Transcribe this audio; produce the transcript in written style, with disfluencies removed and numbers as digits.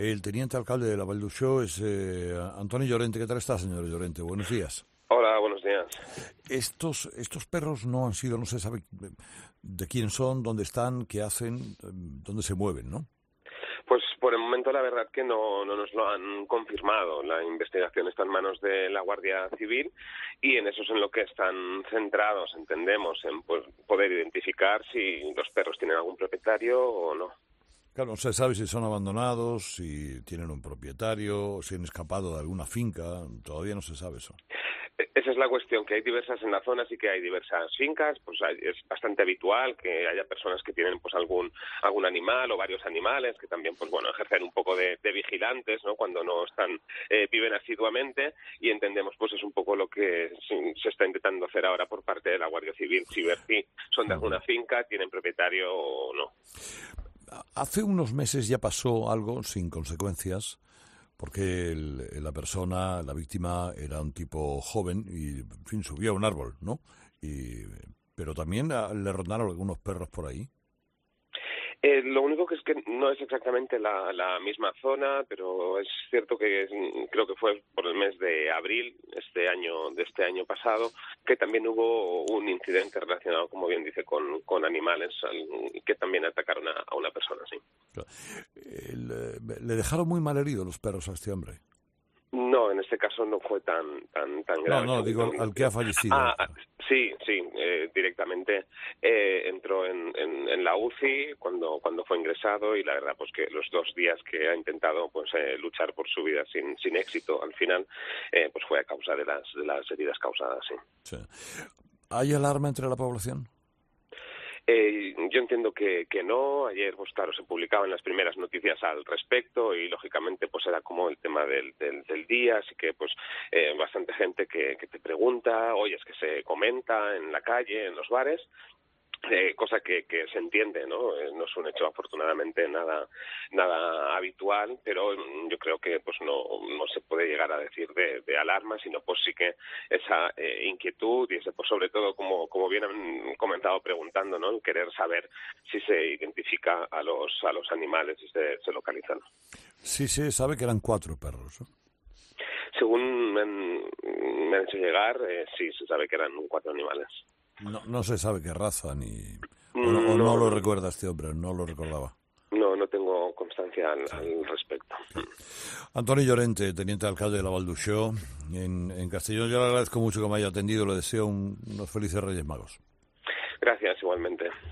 El teniente alcalde de la Vall d'Uixó es Antoni Llorente. ¿Qué tal está, señor Llorente? Buenos días. Hola, buenos días. Estos perros no han sido, no se sabe de quién son, dónde están, qué hacen, dónde se mueven, ¿no? Pues por el momento la verdad que no nos lo han confirmado. La investigación está en manos de la Guardia Civil y en eso es en lo que están centrados, entendemos, en poder identificar si los perros tienen algún propietario o no. Claro, no se sabe si son abandonados, si tienen un propietario, si han escapado de alguna finca, todavía no se sabe eso. Esa es la cuestión, que hay diversas en la zona, sí que hay diversas fincas, pues es bastante habitual que haya personas que tienen pues algún animal o varios animales, que también pues bueno ejercen un poco de vigilantes, ¿no? Cuando no están, viven asiduamente, y entendemos pues es un poco lo que se está intentando hacer ahora por parte de la Guardia Civil, si ver si son de alguna finca, tienen propietario o no. Hace unos meses ya pasó algo sin consecuencias, porque la persona, la víctima, era un tipo joven y, en fin, subió a un árbol, ¿no? Pero también le rondaron algunos perros por ahí. Lo único que es que no es exactamente la misma zona, pero es cierto que creo que fue por el mes de abril de este año pasado, que también hubo un incidente relacionado, como bien dice, con animales que también atacaron a una persona, sí. Le dejaron muy mal herido los perros a este hombre. No, en este caso no fue tan grave. No, digo al que ha fallecido. Sí, directamente entró en la UCI cuando fue ingresado, y la verdad pues que los 2 días que ha intentado pues luchar por su vida sin éxito, al final pues fue a causa de las heridas causadas, sí. ¿Hay alarma entre la población? Yo entiendo que no. Ayer, pues claro, se publicaban las primeras noticias al respecto y lógicamente pues era como el tema del día, así que pues bastante gente que te pregunta, oye, es que se comenta en la calle, en los bares, cosa que se entiende, ¿no? No es un hecho afortunadamente nada habitual, pero yo creo que pues no se puede llegar a decir de alarma, sino pues sí que esa inquietud y ese pues sobre todo como bien han comentado preguntando, ¿no? El querer saber si se identifica a los animales y se localizan. Sí, se sabe que eran 4 perros, ¿no? Según me han hecho llegar, sí se sabe que eran 4 animales. No se sabe qué raza ni... no lo recuerda este hombre, no lo recordaba. No tengo constancia al respecto. Antoni Llorente, teniente alcalde de la Vall d'Uixó, en Castellón. Yo le agradezco mucho que me haya atendido, le deseo unos felices Reyes Magos. Gracias, igualmente.